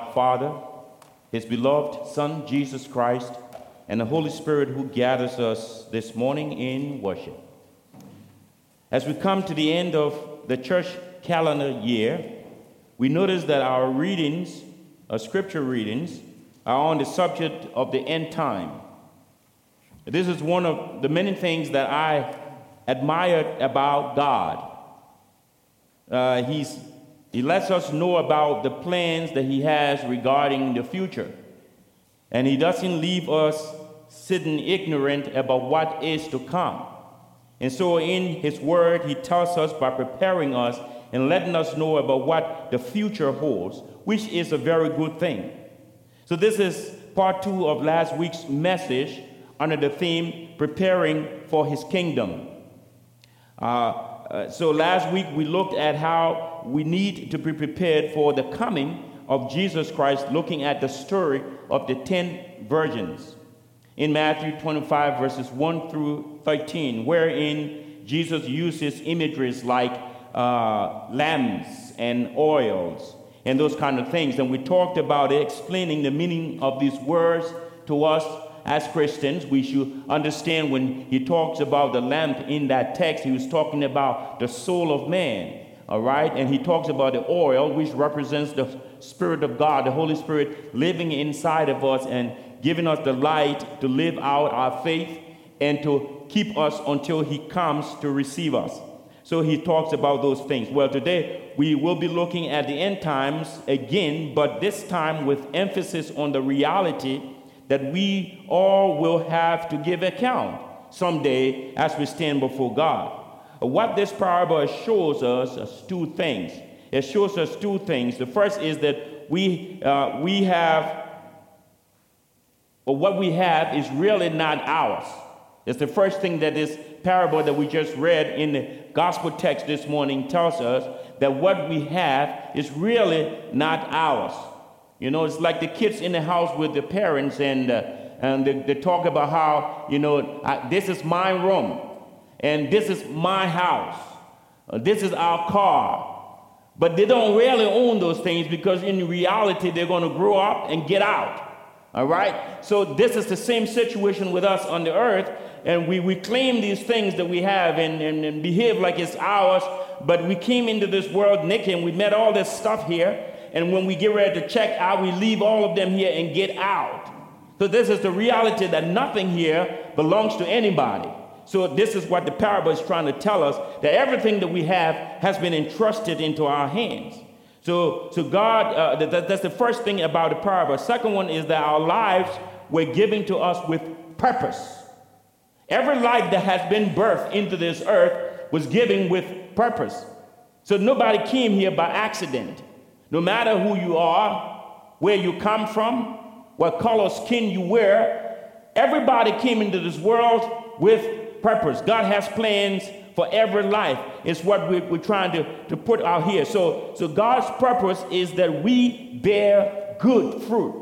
Father, His beloved Son, Jesus Christ, and the Holy Spirit who gathers us this morning in worship. As we come to the end of the church calendar year, we notice that our readings, our scripture readings, are on the subject of the end time. This is one of the many things that I admire about God. He lets us know about the plans that He has regarding the future. And He doesn't leave us sitting ignorant about what is to come. And so in His Word, He tells us by preparing us and letting us know about what the future holds, which is a very good thing. So this is part 2 of last week's message under the theme, Preparing for His Kingdom. So last week we looked at how we need to be prepared for the coming of Jesus Christ, looking at the story of the 10 virgins in Matthew 25 verses 1 through 13, wherein Jesus uses imageries like lamps and oils and those kind of things. And we talked about it, explaining the meaning of these words to us as Christians. We should understand when He talks about the lamp in that text, He was talking about the soul of man, all right? And He talks about the oil, which represents the Spirit of God, the Holy Spirit living inside of us and giving us the light to live out our faith and to keep us until He comes to receive us. So He talks about those things. Well, today we will be looking at the end times again, but this time with emphasis on the reality that we all will have to give account someday as we stand before God. What this parable shows us is two things. It shows us two things. The first is that what we have is really not ours. It's the first thing that this parable that we just read in the gospel text this morning tells us, that what we have is really not ours. You know, it's like the kids in the house with the parents, and they talk about how, this is my room, and this is my house, this is our car. But they don't really own those things, because in reality, they're going to grow up and get out. All right? So this is the same situation with us on the earth, and we claim these things that we have and behave like it's ours, but we came into this world naked, and we met all this stuff here. And when we get ready to check out, we leave all of them here and get out. So this is the reality that nothing here belongs to anybody. So this is what the parable is trying to tell us, that everything that we have has been entrusted into our hands. So God, that's the first thing about the parable. Second one is that our lives were given to us with purpose. Every life that has been birthed into this earth was given with purpose. So nobody came here by accident. No matter who you are, where you come from, what color skin you wear, everybody came into this world with purpose. God has plans for every life. It's what we're trying to put out here. So God's purpose is that we bear good fruit.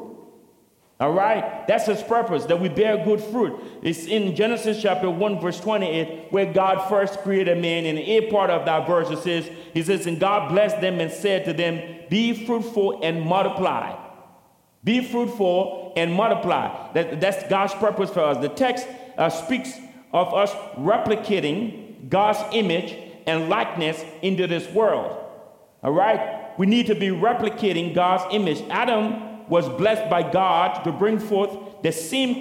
All right? That's His purpose, that we bear good fruit. It's in Genesis chapter 1, verse 28, where God first created man. In the A part of that verse, He says, and God blessed them and said to them, be fruitful and multiply. Be fruitful and multiply. That's God's purpose for us. The text speaks of us replicating God's image and likeness into this world. All right? We need to be replicating God's image. Adam was blessed by God to bring forth the same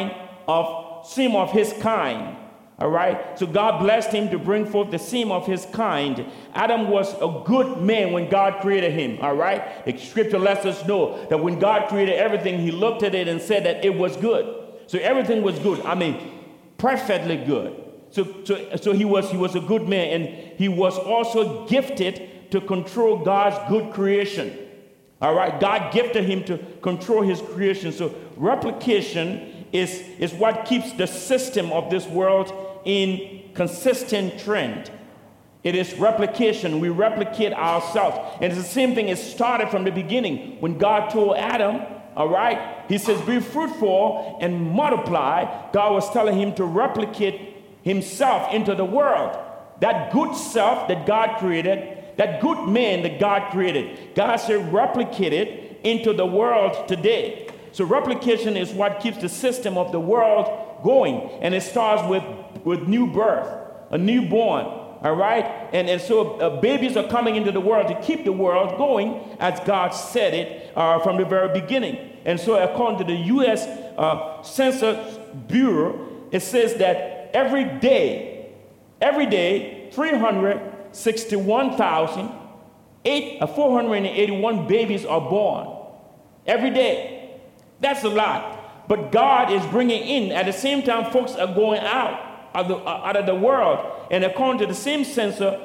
of his kind. All right? So God blessed him to bring forth the same of his kind. Adam was a good man when God created him. All right? The scripture lets us know that when God created everything, He looked at it and said that it was good. So everything was good. I mean, perfectly good. So he was a good man, and he was also gifted to control God's good creation. All right, God gifted him to control His creation. So replication is what keeps the system of this world in consistent trend. It is replication. We replicate ourselves. And it's the same thing. It started from the beginning. When God told Adam, all right, He says, be fruitful and multiply. God was telling him to replicate himself into the world. That good self that God created, that good man that God created. God said replicate it into the world today. So replication is what keeps the system of the world going. And it starts with new birth, a newborn. All right? And so babies are coming into the world to keep the world going as God said it from the very beginning. And so according to the U.S. Census Bureau, it says that every day, 361,481 babies are born. Every day. That's a lot. But God is bringing in, at the same time, folks are going out of the world. And according to the same census,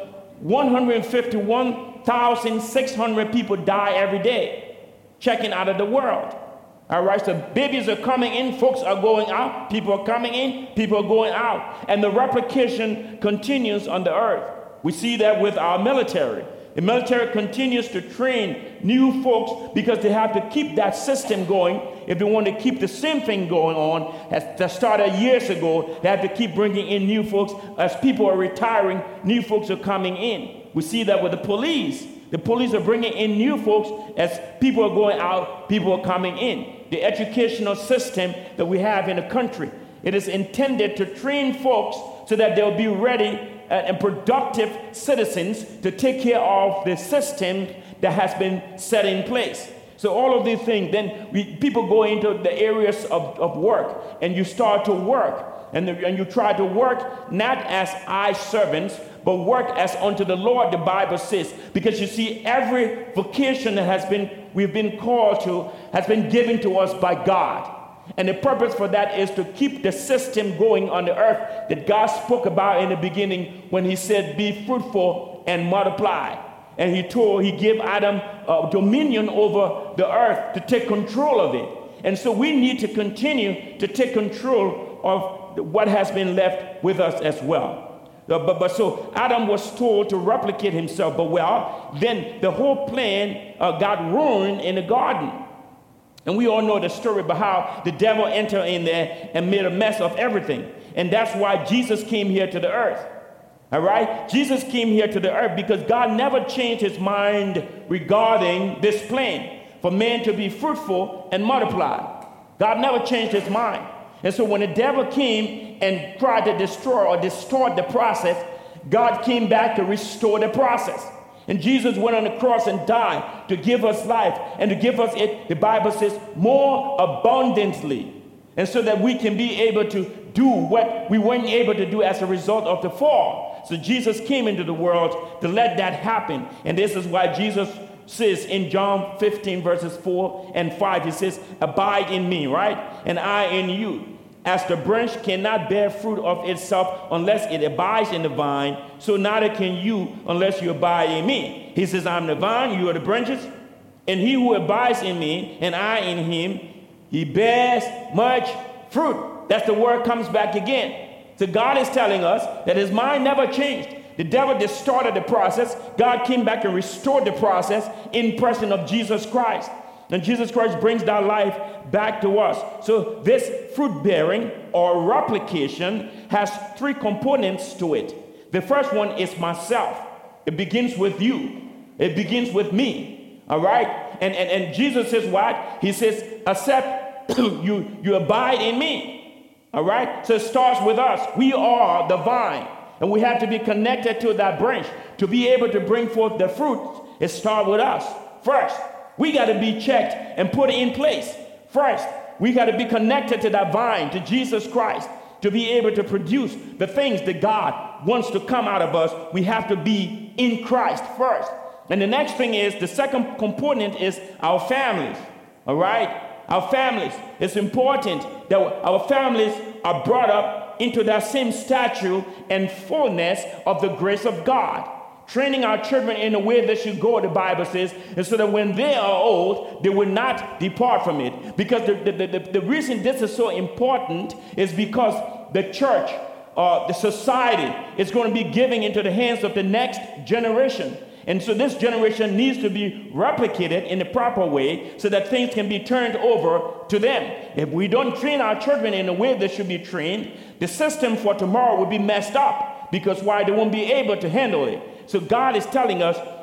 151,600 people die every day, checking out of the world. All right, so babies are coming in, folks are going out, people are coming in, people are going out. And the replication continues on the earth. We see that with our military. The military continues to train new folks because they have to keep that system going. If they want to keep the same thing going on that started years ago, they have to keep bringing in new folks. As people are retiring, new folks are coming in. We see that with the police. The police are bringing in new folks. As people are going out, people are coming in. The educational system that we have in the country, it is intended to train folks so that they'll be ready and productive citizens to take care of the system that has been set in place. So all of these things, then people go into the areas of work, and you start to work, and you try to work not as eye servants, but work as unto the Lord, the Bible says. Because you see, every vocation that we've been called to has been given to us by God. And the purpose for that is to keep the system going on the earth that God spoke about in the beginning when he said, be fruitful and multiply. And he gave Adam dominion over the earth to take control of it. And so we need to continue to take control of what has been left with us as well. But so Adam was told to replicate himself. But then the whole plan got ruined in the garden. And we all know the story about how the devil entered in there and made a mess of everything. And that's why Jesus came here to the earth. All right? Jesus came here to the earth because God never changed his mind regarding this plan for man to be fruitful and multiply. God never changed his mind. And so when the devil came and tried to destroy or distort the process, God came back to restore the process. And Jesus went on the cross and died to give us life and to give us it, the Bible says, more abundantly. And so that we can be able to do what we weren't able to do as a result of the fall. So Jesus came into the world to let that happen. And this is why Jesus says in John 15 verses 4 and 5, he says, abide in me, right? And I in you. As the branch cannot bear fruit of itself unless it abides in the vine, so neither can you unless you abide in me. He says, I'm the vine, you are the branches, and he who abides in me and I in him, he bears much fruit. That's the word comes back again. So God is telling us that his mind never changed. The devil distorted the process. God came back and restored the process in person of Jesus Christ. And Jesus Christ brings that life back to us. So this fruit bearing or replication has three components to it. The first one is myself. It begins with you. It begins with me. All right? And Jesus says what? He says, except you abide in me. All right? So it starts with us. We are the vine. And we have to be connected to that branch. To be able to bring forth the fruit, it starts with us first. We got to be checked and put in place. First, we got to be connected to that vine, to Jesus Christ, to be able to produce the things that God wants to come out of us. We have to be in Christ first. And the next thing is, the second component is our families. All right? Our families. It's important that our families are brought up into that same stature and fullness of the grace of God. Training our children in the way they should go, the Bible says, and so that when they are old, they will not depart from it. Because the reason this is so important is because the church, the society, is going to be giving into the hands of the next generation. And so this generation needs to be replicated in the proper way so that things can be turned over to them. If we don't train our children in the way they should be trained, the system for tomorrow will be messed up. Because why? They won't be able to handle it. So God is telling us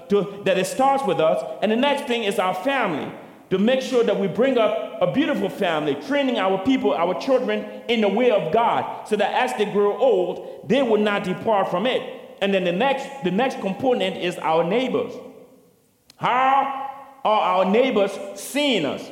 that it starts with us. And the next thing is our family, to make sure that we bring up a beautiful family, training our people, our children in the way of God, so that as they grow old, they will not depart from it. And then the next component is our neighbors. How are our neighbors seeing us?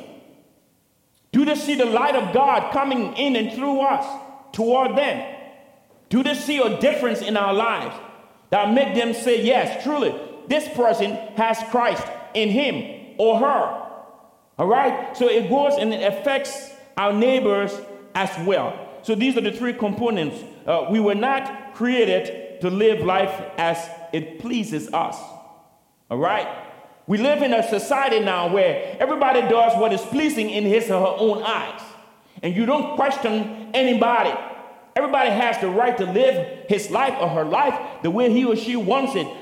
Do they see the light of God coming in and through us toward them? Do they see a difference in our lives that make them say, yes, truly, this person has Christ in him or her? All right? So it goes and it affects our neighbors as well. So these are the three components. We were not created to live life as it pleases us. All right? We live in a society now where everybody does what is pleasing in his or her own eyes. And you don't question anybody. Everybody has the right to live his life or her life the way he or she wants it.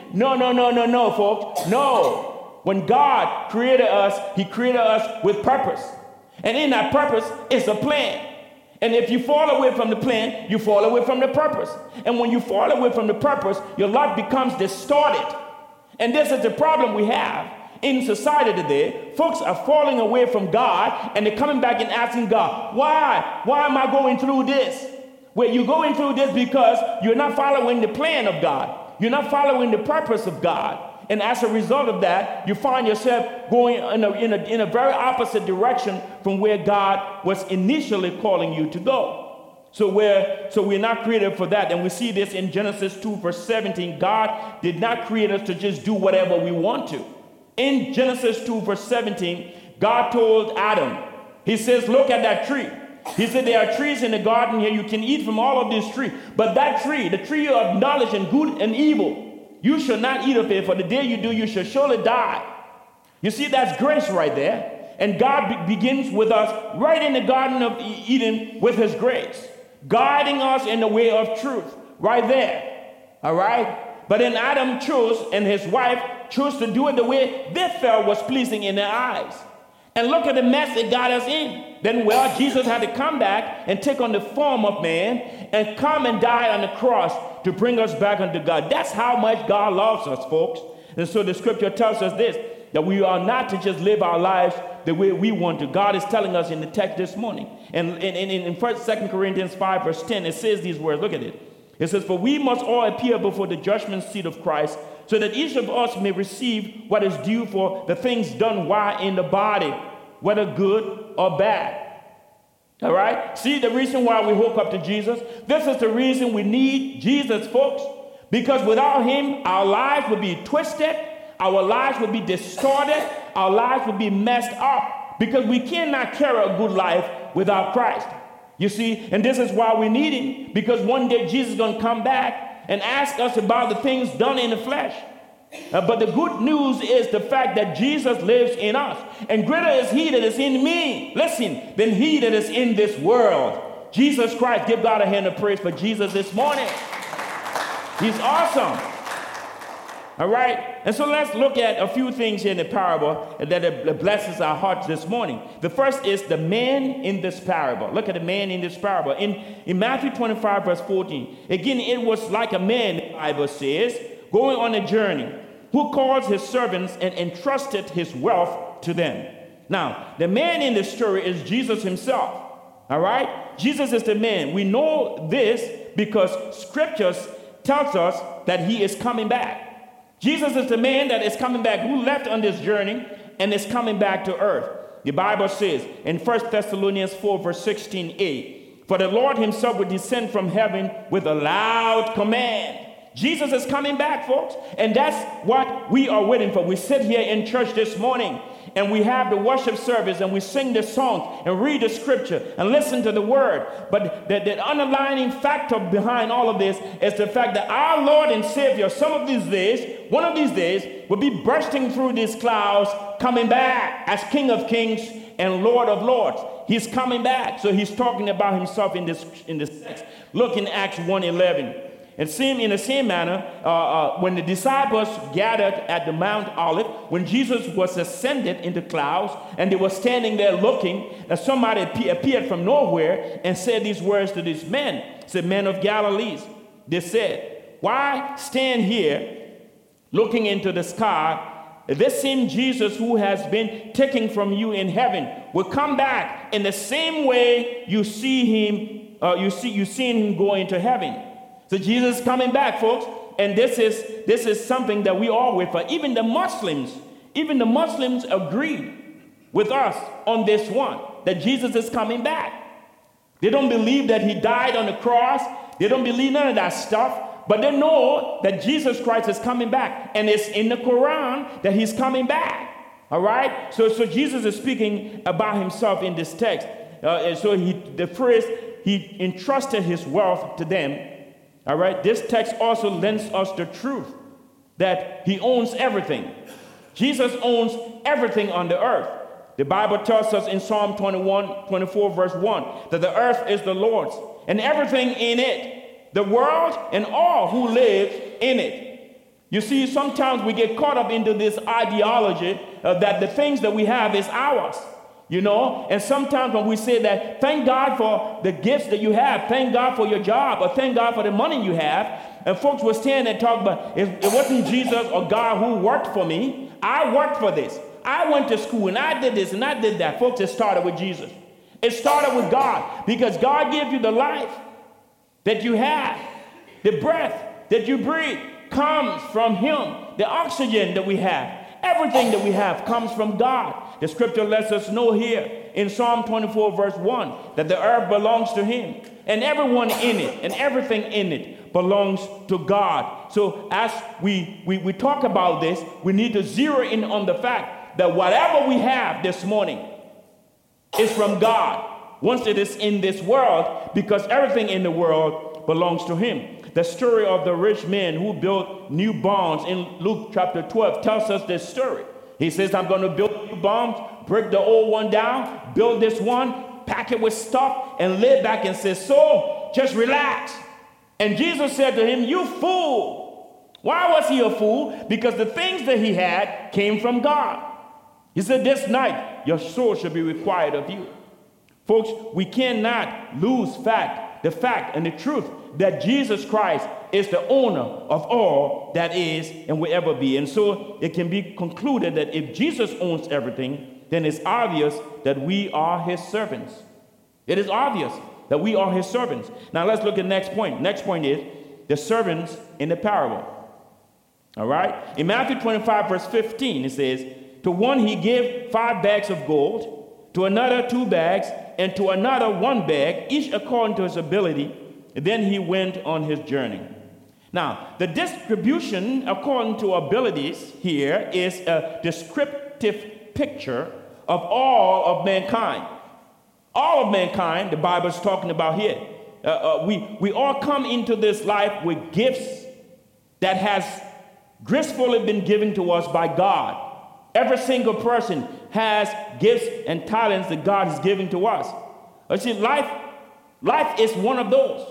No, folks. No. When God created us, he created us with purpose. And in that purpose is a plan. And if you fall away from the plan, you fall away from the purpose. And when you fall away from the purpose, your life becomes distorted. And this is the problem we have in society today. Folks are falling away from God, and they're coming back and asking God, why? Why am I going through this? Well, you're going through this because you're not following the plan of God. You're not following the purpose of God. And as a result of that, you find yourself going in a very opposite direction from where God was initially calling you to go. So we're not created for that. And we see this in Genesis 2, verse 17. God did not create us to just do whatever we want to. In Genesis 2, verse 17, God told Adam, he says, look at that tree. He said, there are trees in the garden here. You can eat from all of these trees. But that tree, the tree of knowledge and good and evil, you shall not eat of it, for the day you do, you shall surely die. You see, that's grace right there. And God begins with us right in the Garden of Eden with his grace, guiding us in the way of truth right there. All right? But then Adam chose, and his wife chose to do it the way they felt was pleasing in their eyes. And look at the mess it got us in. Then, well, Jesus had to come back and take on the form of man and come and die on the cross to bring us back unto God. That's how much God loves us, folks. And so the scripture tells us this, that we are not to just live our lives the way we want to. God is telling us in the text this morning. And in 2 Corinthians 5, verse 10, it says these words. Look at it. It says, for we must all appear before the judgment seat of Christ, so that each of us may receive what is due for the things done while in the body, whether good or bad. All right? See the reason why we hook up to Jesus? This is the reason we need Jesus, folks. Because without him, our lives would be twisted, our lives would be distorted, our lives would be messed up. Because we cannot carry a good life without Christ. You see, and this is why we need him. Because one day Jesus is going to come back and ask us about the things done in the flesh. But the good news is the fact that Jesus lives in us. And greater is he that is in me, listen, than he that is in this world. Jesus Christ. Give God a hand of praise for Jesus this morning. He's awesome. All right? And so let's look at a few things here in the parable that blesses our hearts this morning. The first is the man in this parable. Look at the man in this parable. In Matthew 25, verse 14. Again, it was like a man, the Bible says, going on a journey, who called his servants and entrusted his wealth to them. Now, the man in this story is Jesus himself. All right? Jesus is the man. We know this because scriptures tells us that he is coming back. Jesus is the man that is coming back, who left on this journey and is coming back to earth. The Bible says in 1 Thessalonians 4, verse 16a, for the Lord himself will descend from heaven with a loud command. Jesus is coming back, folks, and that's what we are waiting for. We sit here in church this morning, and we have the worship service, and we sing the songs, and read the scripture, and listen to the word. But the underlying factor behind all of this is the fact that our Lord and Savior, one of these days, will be bursting through these clouds, coming back as King of Kings and Lord of Lords. He's coming back. So he's talking about himself in this text. Look in Acts 1:11. And in the same manner, when the disciples gathered at the Mount Olive, when Jesus was ascended into clouds, and they were standing there looking, somebody appeared from nowhere and said these words to these men. Said, men of Galilee, they said, why stand here looking into the sky, this same Jesus who has been taken from you in heaven will come back in the same way you see him, you've seen him go into heaven. So Jesus is coming back, folks, and this is something that we all wait for. Even the Muslims agree with us on this one, that Jesus is coming back. They don't believe that he died on the cross. They don't believe none of that stuff. But they know that Jesus Christ is coming back. And it's in the Quran that he's coming back. All right? So Jesus is speaking about himself in this text. And so he entrusted his wealth to them. All right? This text also lends us the truth that he owns everything. Jesus owns everything on the earth. The Bible tells us in Psalm 24, verse 1, that the earth is the Lord's and everything in it, the world and all who live in it. You see, sometimes we get caught up into this ideology that the things that we have is ours, you know. And sometimes when we say that, thank God for the gifts that you have, thank God for your job, or thank God for the money you have, and folks will stand and talk about, it wasn't Jesus or God who worked for me. I worked for this. I went to school and I did this and I did that. Folks, it started with Jesus. It started with God, because God gave you the life that you have. The breath that you breathe comes from him. The oxygen that we have, everything that we have comes from God. The scripture lets us know here in Psalm 24, verse 1, that the earth belongs to him, and everyone in it and everything in it belongs to God. So as we talk about this, we need to zero in on the fact that whatever we have this morning is from God once it is in this world, because everything in the world belongs to him. The story of the rich man who built new barns in Luke chapter 12 tells us this story. He says, I'm going to build new barns, break the old one down, build this one, pack it with stuff, and lay back and say, so just relax. And Jesus said to him, you fool. Why was he a fool? Because the things that he had came from God. He said, this night, your soul shall be required of you. Folks, we cannot lose the fact and the truth that Jesus Christ is the owner of all that is and will ever be. And so it can be concluded that if Jesus owns everything, then it's obvious that we are his servants. It is obvious that we are his servants. Now let's look at the next point. Next point is the servants in the parable. All right? In Matthew 25, verse 15, it says, to one he gave 5 bags of gold, to another 2 bags, and to another 1 bag, each according to his ability. And then he went on his journey. Now, the distribution according to abilities here is a descriptive picture of all of mankind. All of mankind, the Bible is talking about here. We all come into this life with gifts that has gracefully been given to us by God. Every single person has gifts and talents that God is giving to us. But see, life is one of those.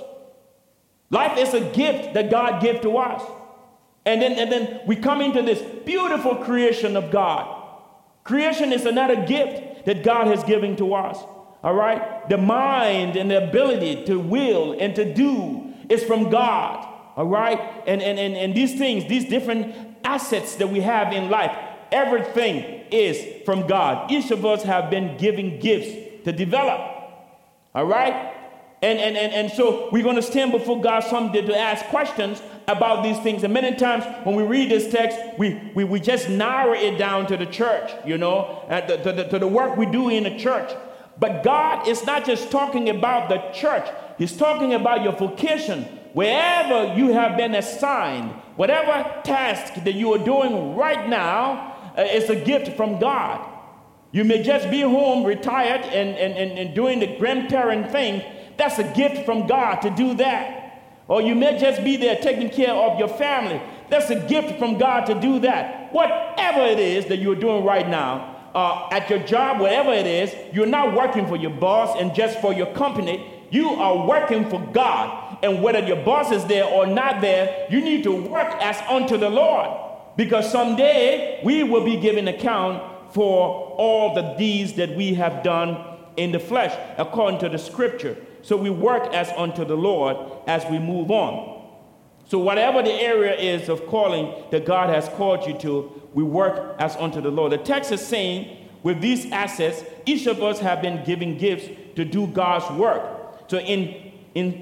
Life is a gift that God gave to us. And then we come into this beautiful creation of God. Creation is another gift that God has given to us. All right? The mind and the ability to will and to do is from God. All right? And these things, these different assets that we have in life, everything is from God. Each of us have been given gifts to develop. All right? And so we're going to stand before God someday to ask questions about these things. And many times when we read this text, we just narrow it down to the church, you know, to the work we do in the church. But God is not just talking about the church. He's talking about your vocation. Wherever you have been assigned, whatever task that you are doing right now, it's a gift from God. You may just be home, retired, and doing the grandparent thing. That's a gift from God to do that. Or you may just be there taking care of your family. That's a gift from God to do that. Whatever it is that you're doing right now, at your job, whatever it is, you're not working for your boss and just for your company. You are working for God. And whether your boss is there or not there, you need to work as unto the Lord. Because someday we will be given account for all the deeds that we have done in the flesh, according to the scripture. So we work as unto the Lord as we move on. So whatever the area is of calling that God has called you to, we work as unto the Lord. The text is saying, with these assets, each of us have been given gifts to do God's work. So in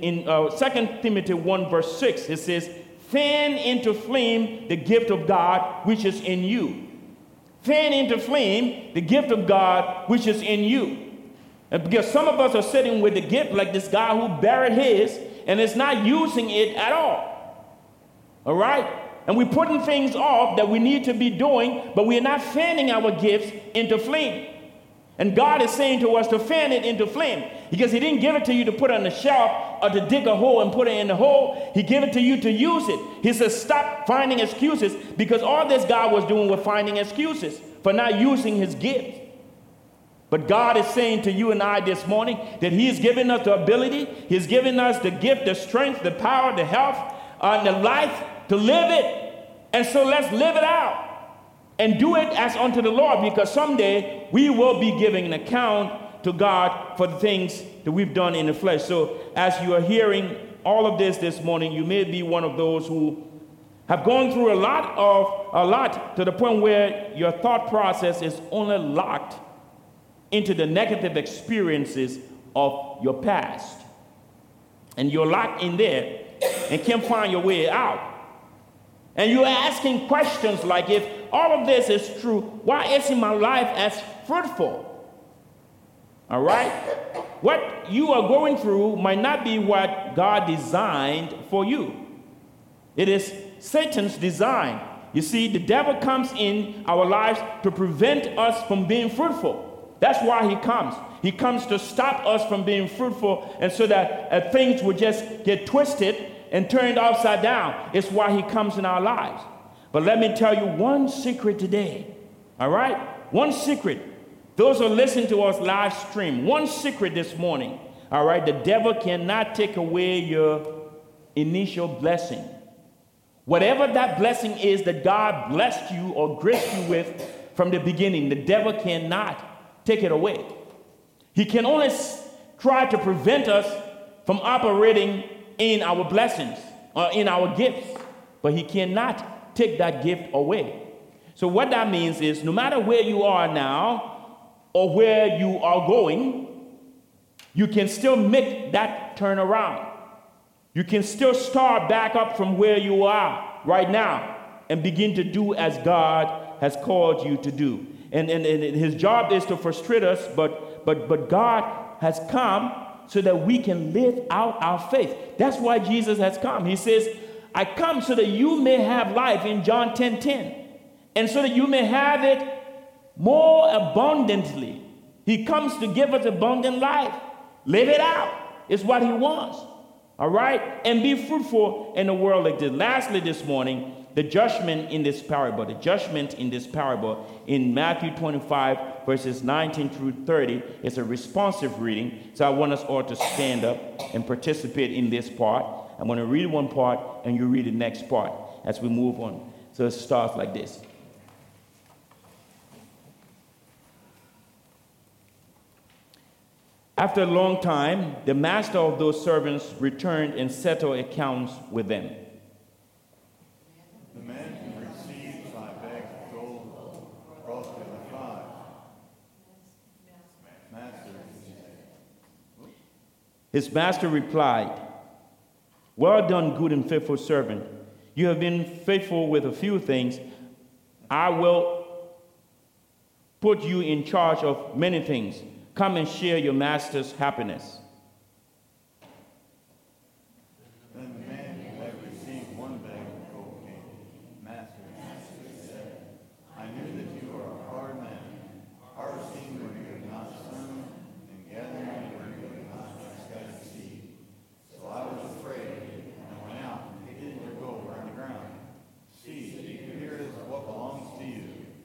2 Timothy 1 verse 6, it says, fan into flame the gift of God which is in you. Fan into flame the gift of God which is in you. And because some of us are sitting with the gift like this guy who buried his and is not using it at all. All right? And we're putting things off that we need to be doing, but we're not fanning our gifts into flame. And God is saying to us to fan it into flame, because he didn't give it to you to put on the shelf or to dig a hole and put it in the hole. He gave it to you to use it. He says, stop finding excuses, because all this God was doing was finding excuses for not using his gift. But God is saying to you and I this morning that he has given us the ability, he's given us the gift, the strength, the power, the health, and the life to live it. And so let's live it out and do it as unto the Lord, because someday we will be giving an account to God for the things that we've done in the flesh. So as you are hearing all of this morning, you may be one of those who have gone through a lot to the point where your thought process is only locked into the negative experiences of your past. And you're locked in there and can't find your way out. And you're asking questions like, if all of this is true, why isn't my life as fruitful? All right? What you are going through might not be what God designed for you. It is Satan's design. You see, the devil comes in our lives to prevent us from being fruitful. That's why he comes. He comes to stop us from being fruitful, and so that things will just get twisted and turned upside down. It's why he comes in our lives. But let me tell you one secret today. All right? One secret. Those who listen to us live stream, one secret this morning. All right? The devil cannot take away your initial blessing. Whatever that blessing is that God blessed you or graced you with from the beginning, the devil cannot take it away. He can only try to prevent us from operating in our blessings or in our gifts, but he cannot take that gift away. So what that means is, no matter where you are now or where you are going, you can still make that turnaround. You can still start back up from where you are right now and begin to do as God has called you to do. And his job is to frustrate us, but God has come so that we can live out our faith. That's why Jesus has come. He says, I come so that you may have life in John 10:10, and so that you may have it more abundantly. He comes to give us abundant life. Live it out is what he wants. All right? And be fruitful in a world like this. Lastly this morning, the judgment in this parable. The judgment in this parable in Matthew 25, verses 19 through 30 is a responsive reading. So I want us all to stand up and participate in this part. I'm going to read one part and you read the next part as we move on. So it starts like this. After a long time, the master of those servants returned and settled accounts with them. The man who received 5 bags of gold brought to the 5. Master, his master replied, well done, good and faithful servant. You have been faithful with a few things. I will put you in charge of many things. Come and share your master's happiness. then the man who had received 1 bag of gold came. Master said, I knew that you are a hard man, harvesting where you have not sown, and gathering where you have not scattered seed. So I was afraid, and went out and hid your gold on the ground. See, here is what belongs to you.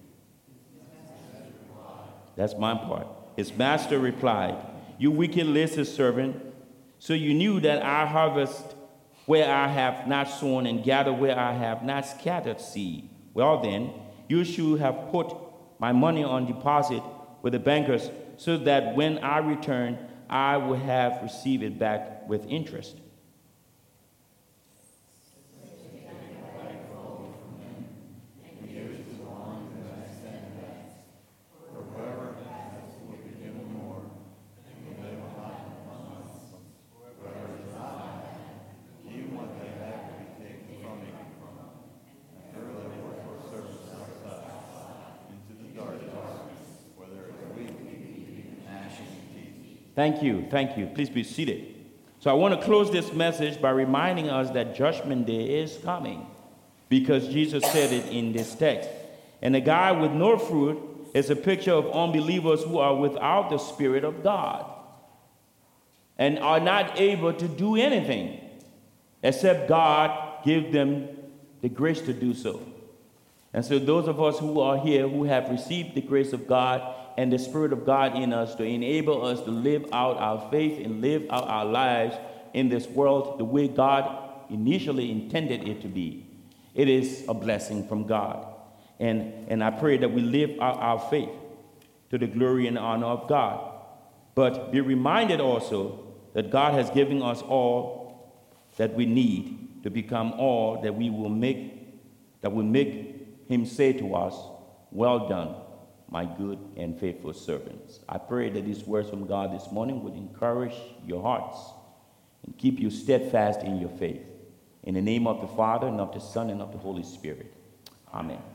That's my part. His master replied, you wicked, lazy servant, so you knew that I harvest where I have not sown and gather where I have not scattered seed. Well then, you should have put my money on deposit with the bankers, so that when I return, I would have received it back with interest. Thank you. Thank you. Please be seated. So I want to close this message by reminding us that Judgment Day is coming, because Jesus said it in this text. And the guy with no fruit is a picture of unbelievers who are without the Spirit of God and are not able to do anything except God give them the grace to do so. And so those of us who are here who have received the grace of God and the Spirit of God in us to enable us to live out our faith and live out our lives in this world the way God initially intended it to be, it is a blessing from God. And I pray that we live out our faith to the glory and honor of God. But be reminded also that God has given us all that we need to become all that will make him say to us, "Well done, my good and faithful servants." I pray that these words from God this morning would encourage your hearts and keep you steadfast in your faith. In the name of the Father, and of the Son, and of the Holy Spirit. Amen.